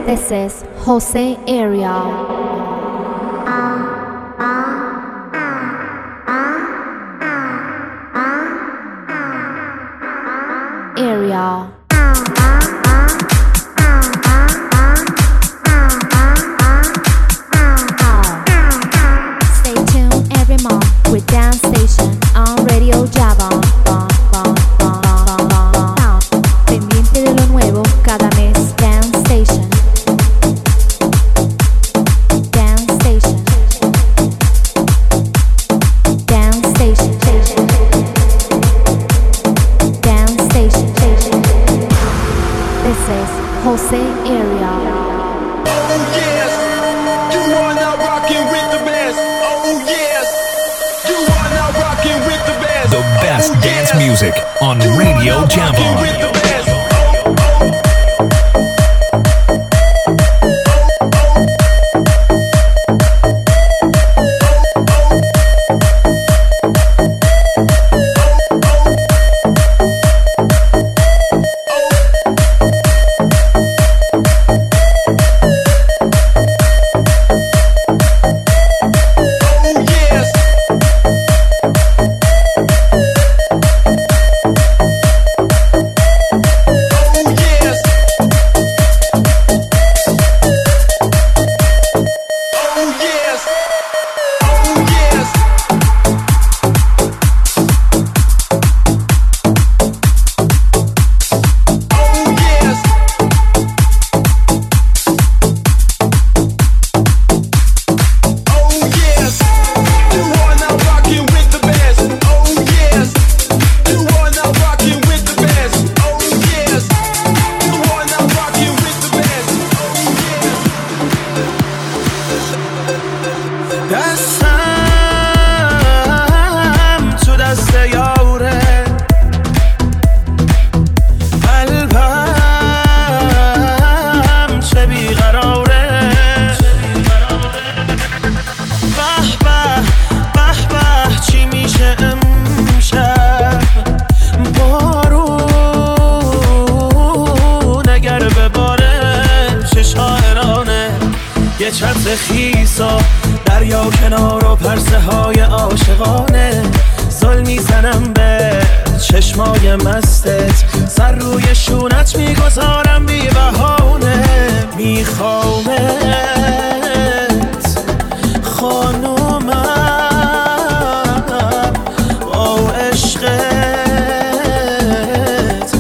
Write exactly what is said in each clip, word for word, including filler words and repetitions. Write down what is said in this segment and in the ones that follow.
This is Jose Area. Area. Stay tuned every month with Dance Station on Radio Java. Pendiente de lo nuevo cada mes. Dance Station. Dance Station. Dance Station. Dance Station. This is Jose Area. Oh yes, you are now rocking with the best. Oh yes, you are now rocking with the best. The best oh, dance yes. music on You Radio are now rocking with Java. the best. خیسا دریا کنار و پرسه های عاشقانه زل میزنم به چشمای مستت سر روی شونت میگذارم بی بهانه میخوامت خانومم با عشقت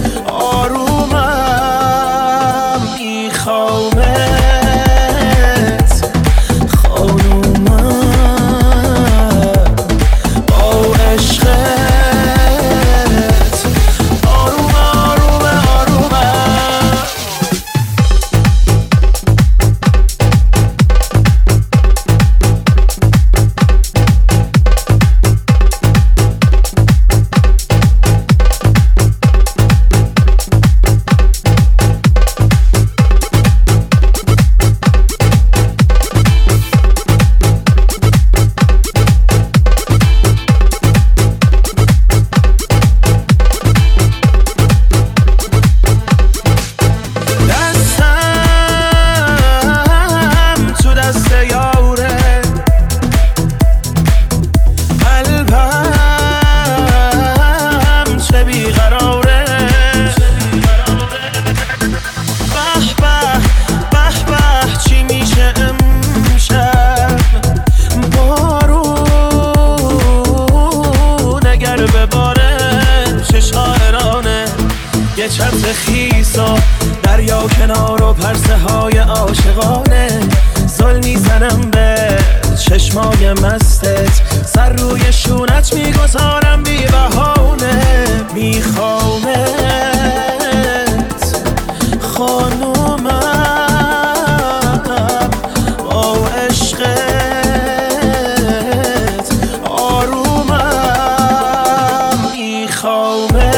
آرومم میخوامت خیسا دریا کنار و پرسه های عاشقانه زل میزنم به چشمای مستت سر روی شونت میگذارم بی بهانه میخوامت خانومم با عشقت آرومم میخوامت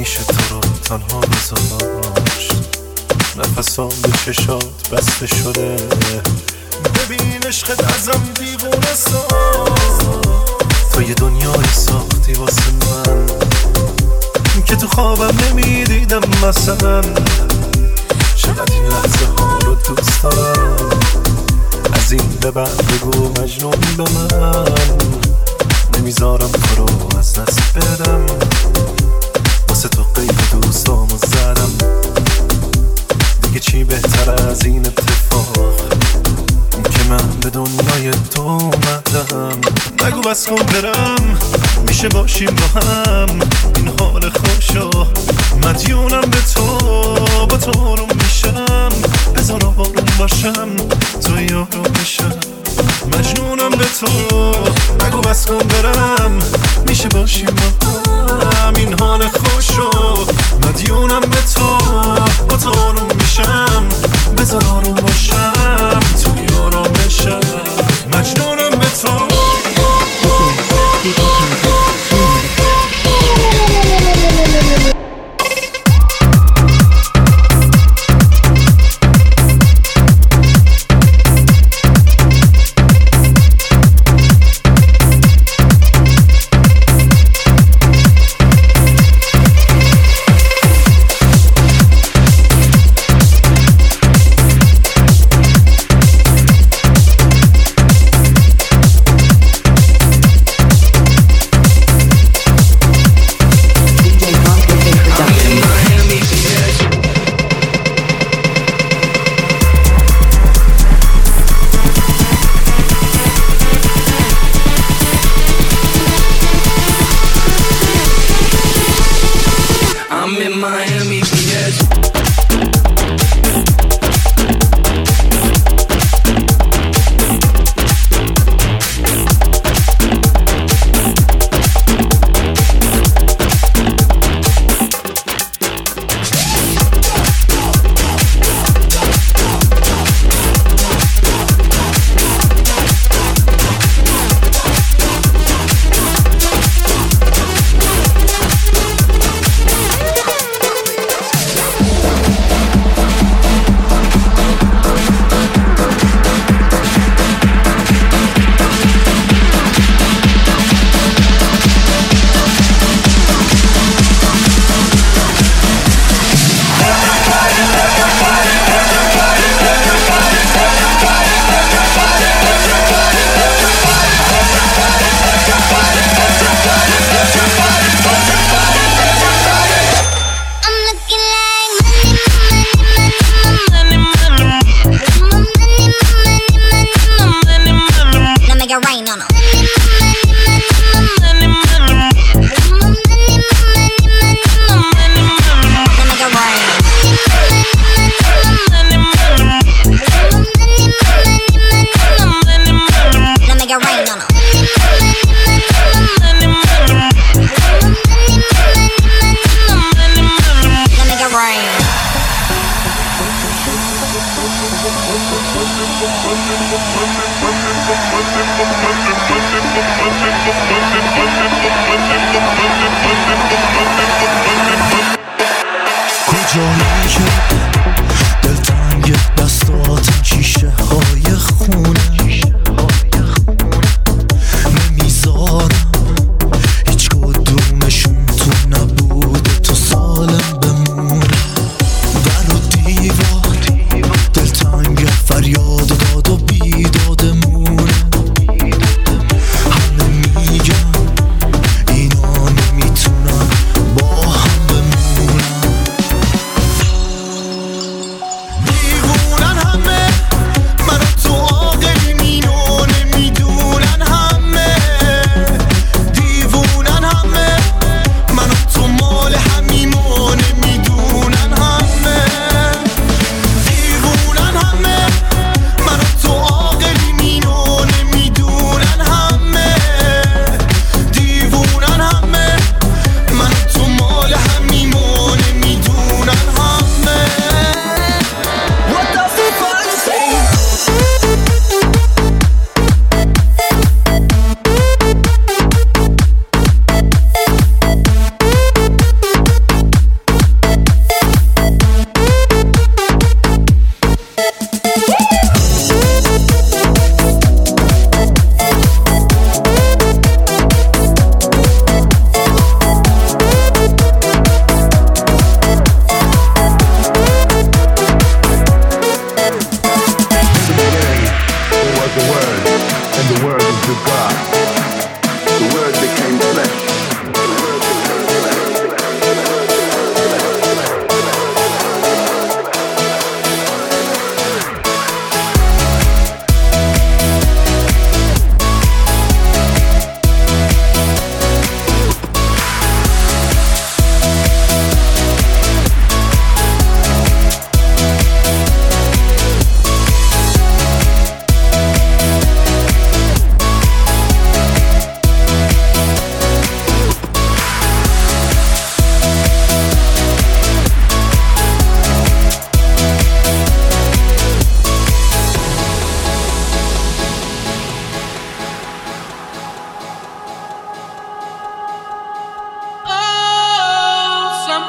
نمیشه تو رو تنها گذاشت. نفسام به چشات بسته شده، ببین عشقت ازم دیوونه ساز. تو یه دنیای ساختی واسه من که تو خوابم نمیدیدم مثلا. چقدر این لحظه ها رو دوست دارم، از این به بعد بگو مجنون به من. نمیذارم تو رو از دست بدم، واسه تو قید دوستامو زدم. دیگه چی بهتر از این اتفاق که من به دنیای تو اومدم. نگو بس کن برم، میشه باشیم با هم. این حال خوشو مدیونم به تو، با تو رو میشم. بذار آروم باشم تو یارو بشم، مجنونم به تو. نگو بس کن برم، میشه باشیم با هم. این حال خوشو مدیونم به تو، با تو رو میشم. بذار آروم باشم تو یارو بشم، مجنونم به تو.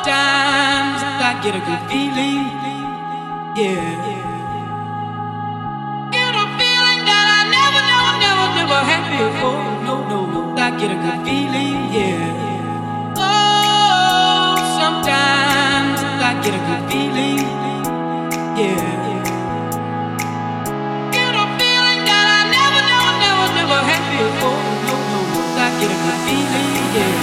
Sometimes I get a good feeling, yeah. Get a feeling that I never, never, never, never had before. No, no, no, I get a good feeling, yeah. Oh, sometimes I get a good feeling, yeah. Get a feeling that I never, never, never, never had before. No, no, no, I get a good feeling, yeah.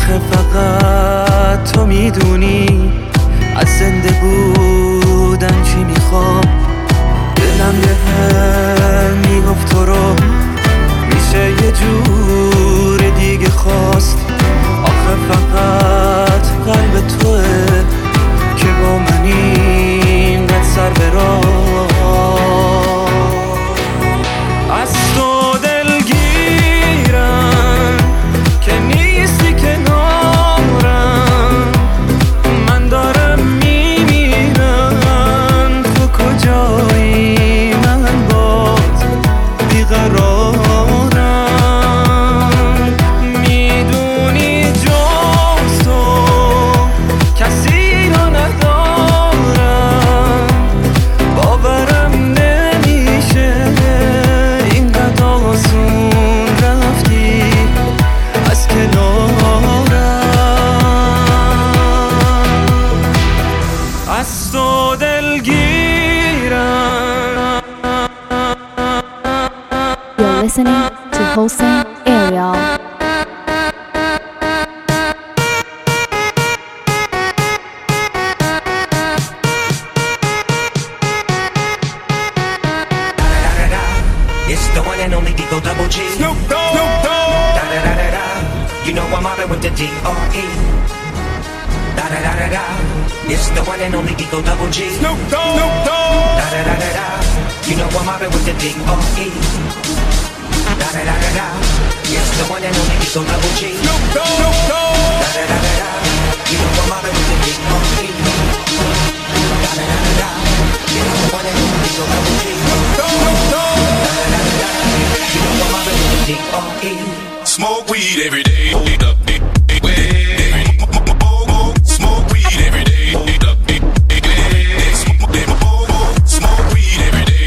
آخه فقط تو میدونی از زنده بودن چی میخوام. دلم یه هم میگفت تو رو میشه یه جور دیگه خواست. آخه فقط قلب توه که با من اینقدر سر به راه. از تو دلگیرم که نیستی کنارم، من دارم میمیرم تو کجایی، من باز بیقرارم. میدونی جز تو کسی رو ندارم، باورم نمیشه اینقدر آسون رفتی از کنارم. از تو دلگیرم. You're listening to Hossein Ariel. It's the one and only Digo Double G. Snoop Dogg. Snoop Dogg. Da da da da da. You know I'm mobbing with the D R E. Da da da da da. It's the one and only Digo Double G. Snoop Dogg. Snoop Dogg. Da da da da da. You know I'm mobbing with the D R E. Da da da da da. It's the one and only Digo Double G. Snoop Dogg. Snoop Dogg. Da da da da da. You know I'm mobbing with the D R E. Da da da da da. It's the one and only Digo Double G. Snoop Dogg. Da da da da da. You know I'm mobbing with the D R E. Smoke weed every day. Smoke weed every day. Smoke weed every day.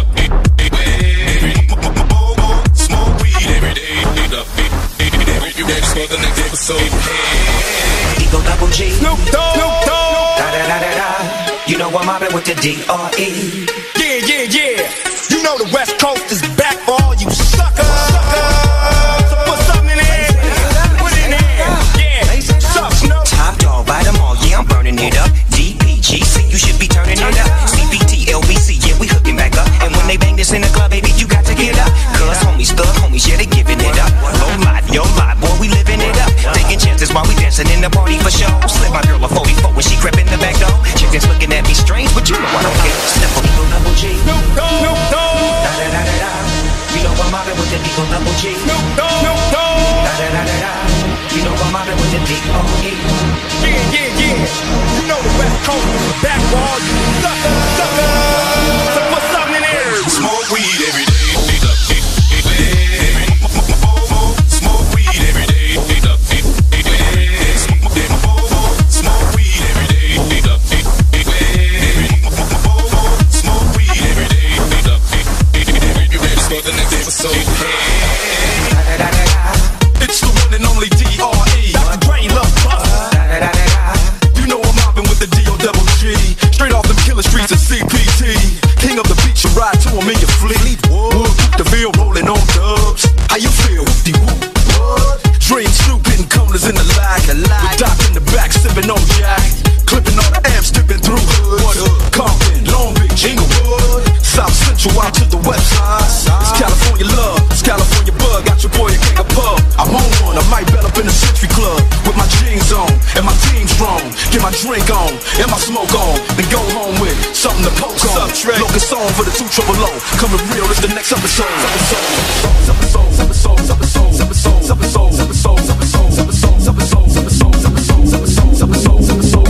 Smoke weed every day. You ready for the next episode? Digo Double G. Snoop Dogg. Snoop Dogg. Da da da da da. You know I'm mobbing with the D R E. Yeah, yeah, yeah. You know the West Coast is back for all you suckers. So put something in there. Put it in there. Yeah. Suck, Snoop. Top dog, buy them all, yeah, I'm burning it up. D P G C, you should be turning it up. C B T, L B C, yeah, we hooking back up. And when they bang this in the club, baby, you got to get up. Cause homies, thug homies, yeah, they giving it up. Low life, yo life, boy, we living it up. Taking chances while we dancing in the party for show. Slip my girl a forty-four when she crept in the back door. Chickens looking at me strange, but you know I don't care. Step on Digo Double G. Snoop Dogg. Snoop Dogg. Da da da da da. You know I'm mobbing with the Digo Double G. Snoop Dogg. Snoop Dogg. Da da da da da. You know I'm mobbing with the D R E. Yeah, yeah, yeah. You know the West Coast is back for all you suckers. Suckers. So put something in there. Smoke weed every day. Smoke weed every day. Smoke weed every day. Smoke weed every day. You ready for the next episode? Da da da da da. It's the one and only D R E. Doctor Dre love Buster. Da da da da da. You know I'm mobbing with the D O double G. Straight off them killer streets of C P T. King of the beach, you ride to him in your fleet. Wood, the Ville rolling on dubs. How you feel? The whoop, what? Dre and Snoop hitting corners in the lag. With Doc in the back, sipping on Jack. Clipping all the amps, dipping through hood. Compton, Long Beach, Inglewood. South Central out to the west side. It's California love, it's California bug. Got your boy a gang of pub. I'm on one, I might bet up in the Century Club. With my jeans on, and my team strong. Get my drink on, and my smoke on. Then go home with something to poke on. Locus song for the two trouble low. Coming real, it's the next episode. Episode, episode, episode, episode, episode, episode, episode, episode, episode, episode, episode, episode, episode, episode, episode, episode,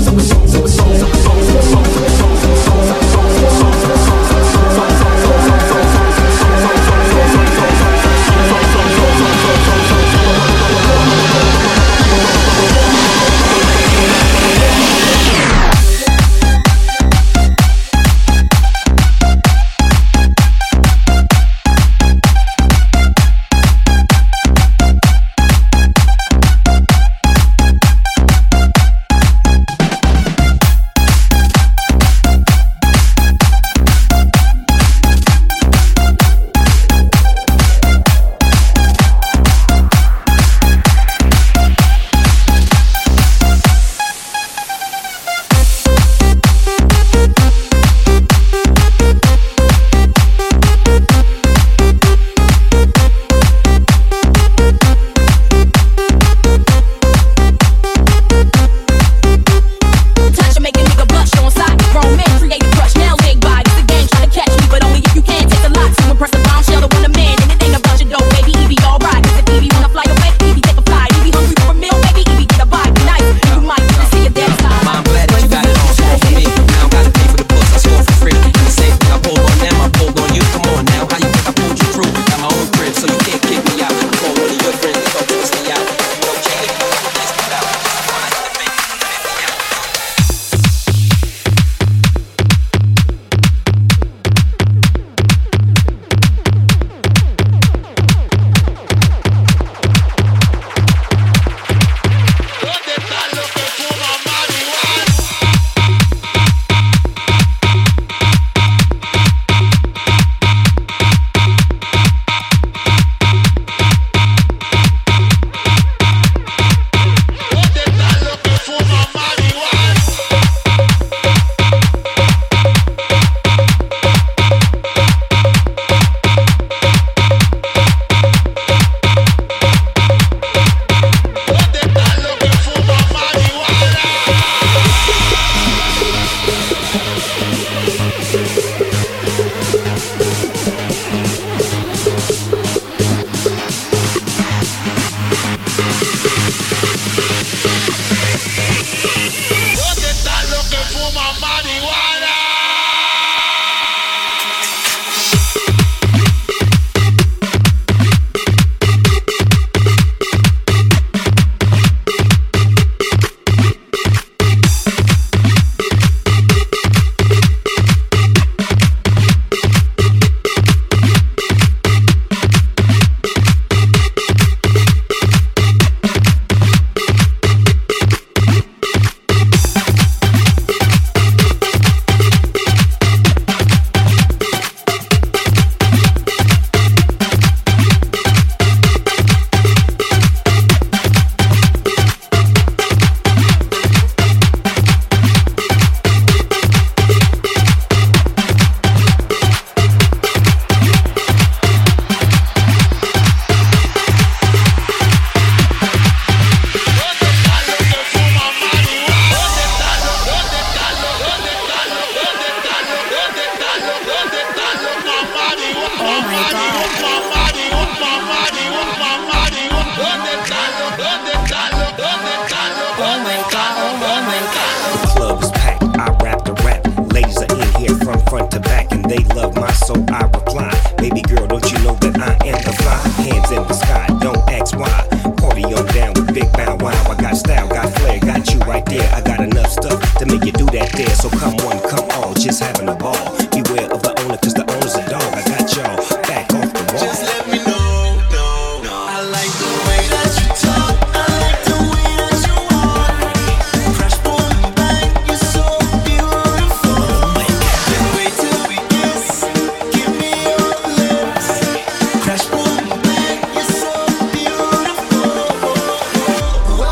right there. I got enough stuff to make you do that there. So come one, come all, just having a ball. Beware of the owner, cause the owner's a dog. I got y'all back off the wall. Just let me know, no, no. I like the way that you talk. I like the way that you walk. Crash, boom, bang, you're so beautiful. Can't wait till we kiss. Give me your lips. Crash, boom, bang, you're so beautiful. Whoa.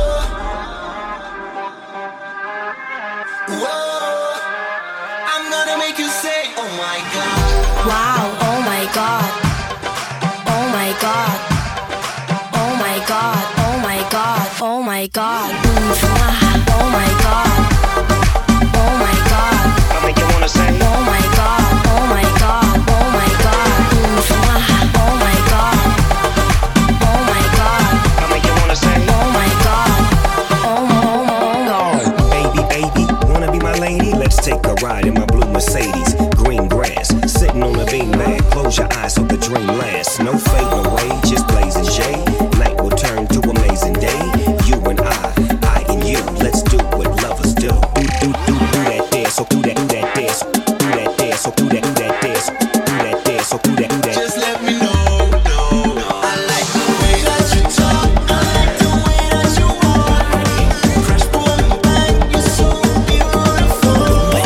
Whoa. I'm gonna make you say, oh my God. Wow, oh my god. Oh my god. Oh my god. Oh my god. Oh my god. Mm, oh my god. Oh my god. I mean, you wanna say? Oh my god. Oh my god. Oh my god. Mm, oh my god. Oh my god. I mean, you wanna say? Oh my god. Oh my god. Baby, baby, wanna be my lady? Let's take a ride in my blue Mercedes. Green grass, sitting on a beanbag. Close your eyes so the dream lasts. No fading away, just blazing J. Night will turn to amazing day. You and I, I and you. Let's do what lovers do. Do, do, do, do that dance. So do that, do that dance. Do that dance. So do that, do that dance. Do that dance. So do that, do that. Just let me know, no, no. I like the way that you talk. I like the way that you walk. Crash, boom, bang, you're so beautiful.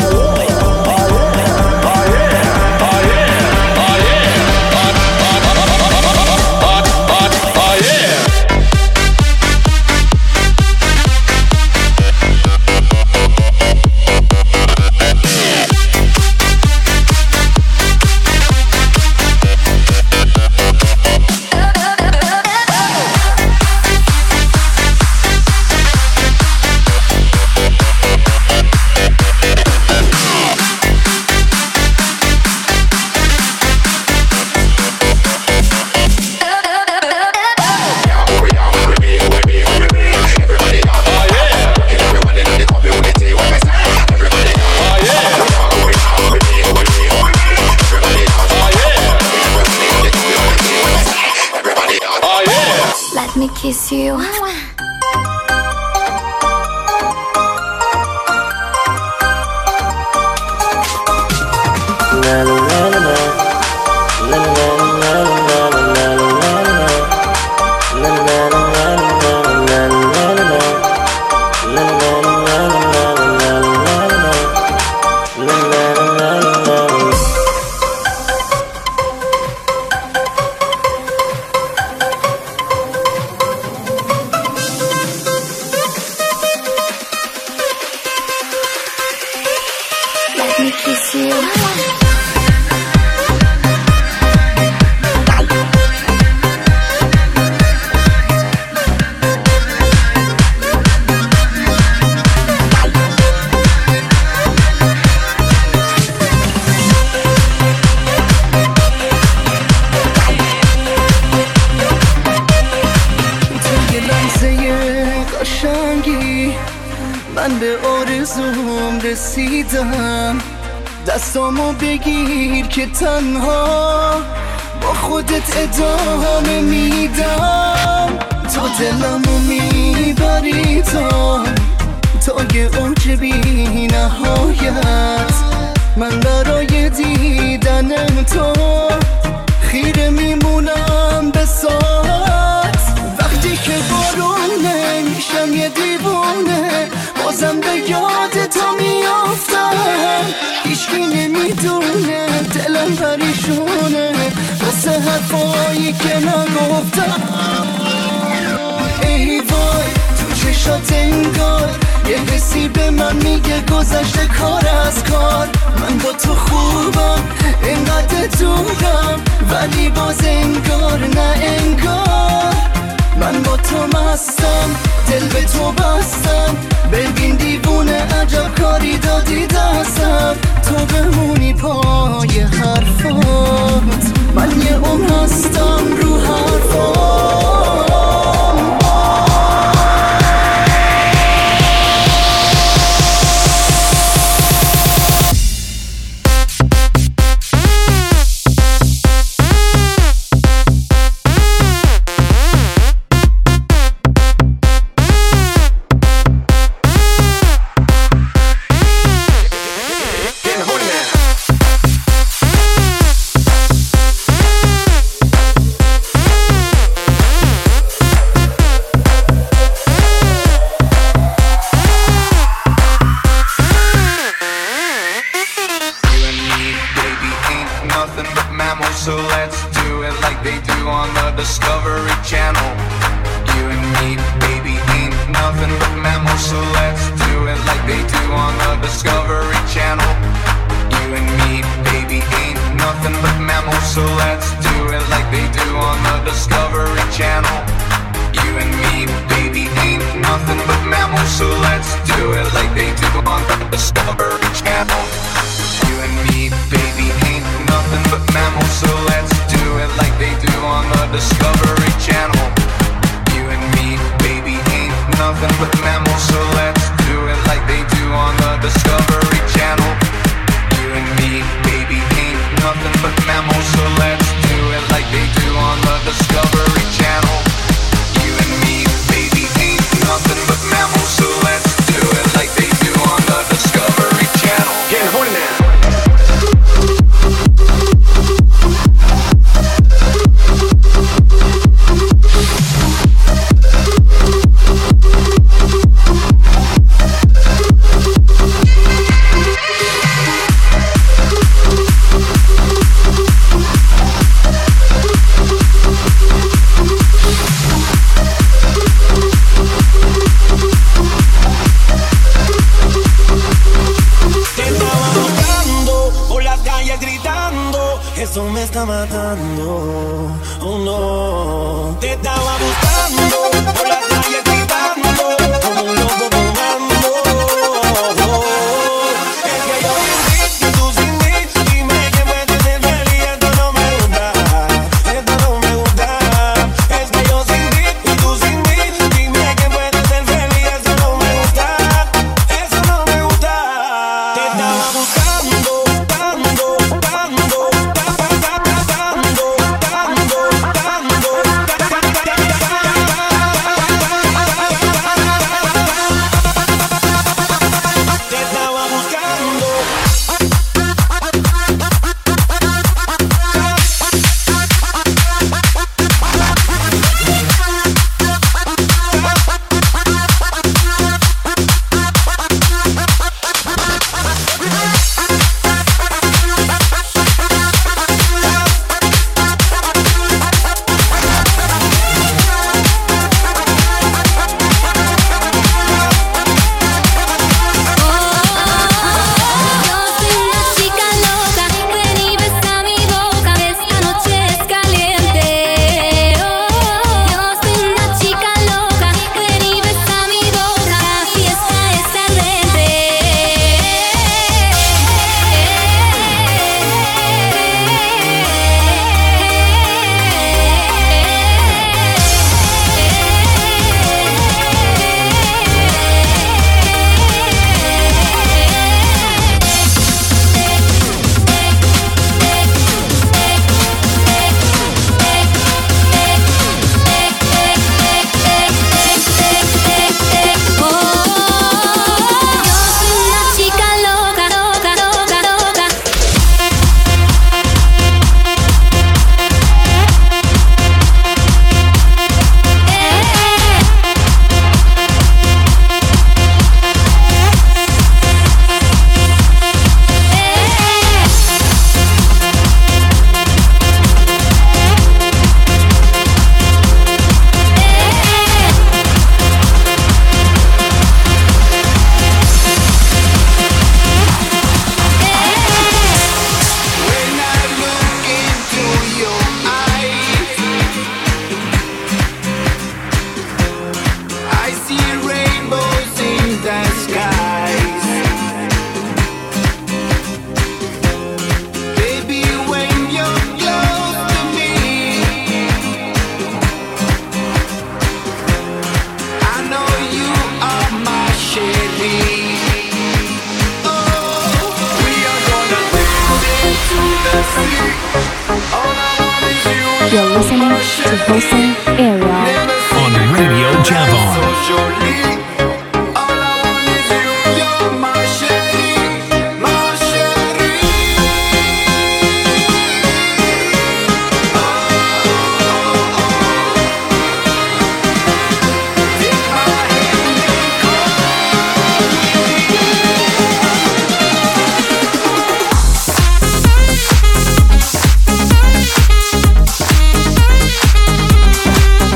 Let me kiss you. Let me kiss you. من به آرزوم رسیدم دستامو بگیر که تنها با خودت ادامه میدم تو دلمو میبری تا تا یه اوج بی نهایت من برای دیدن تو خیره میمونم به ساعت وقتی که بارونه میشم یه دیوونه بازم به یاد تو میافتم هیچکی نمیدونه دلم پریشونه واسه حرفایی که نگفتم ای وای تو چشات انگار یه حسی به من میگه گذشته کار از کار من با تو خوبم اینقدر دورم ولی باز انگار نه انگار من با تو مستم دل به تو بستم ببین دیوونه عجب کاری دادی دستم تو بمونی پای حرفات من یه عمر هستم رو حرفات Discovery Channel. You and me, baby, ain't nothing but mammals, so let's do it like they do on the Discovery Channel. You and me, baby, ain't nothing but mammals, so let's do it like they do on the Discovery Channel. You and me, baby, ain't nothing but mammals, so let's do it like they do on the Discovery Channel. You and me, baby, ain't nothing but mammals, so let's do it like they do on the Discovery Channel. Getting horny now. Eso me está matando, oh no. Te estaba buscando por la calle gritando, como un loco tomando. Es que yo sin ti y tú sin mí, dime que puedes ser feliz. Esto no me gusta, esto no me gusta. Es que yo sin ti y tú sin mí, dime que puedes ser feliz. Eso no me gusta, eso no me gusta. Te estaba buscando, buscando, buscando. You're listening to Hossein Era on Radio Javon. We'll be right back.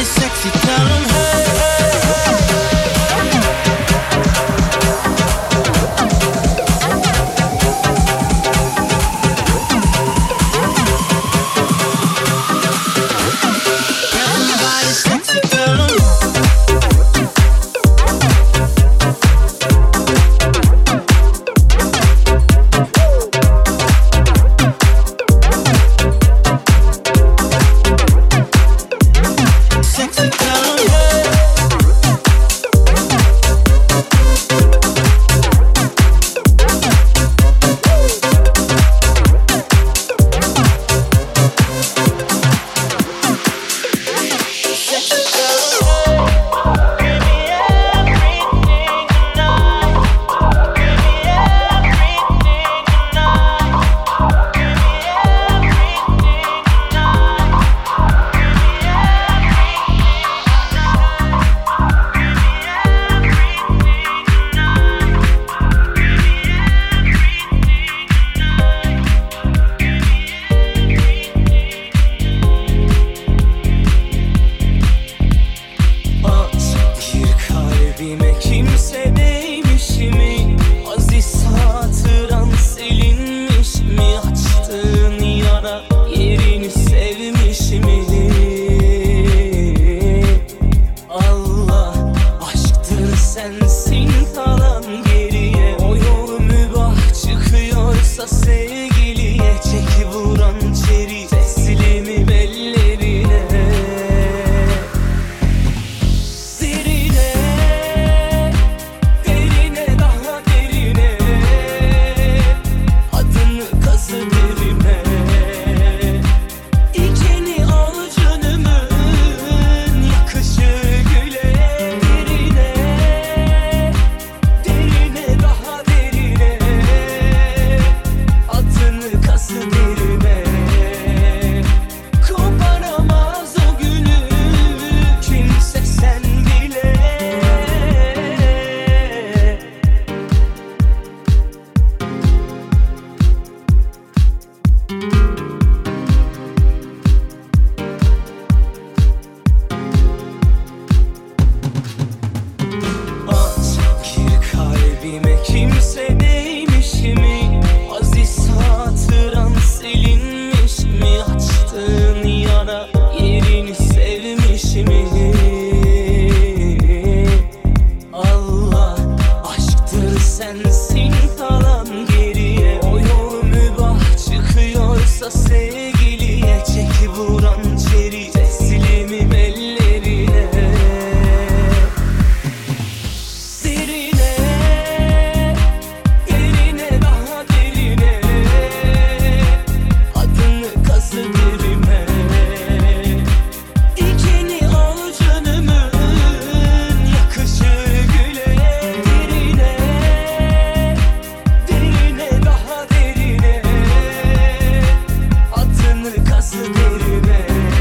Everybody sexy, tell them hey, hey, hey. Everybody sexy, tell them. Derine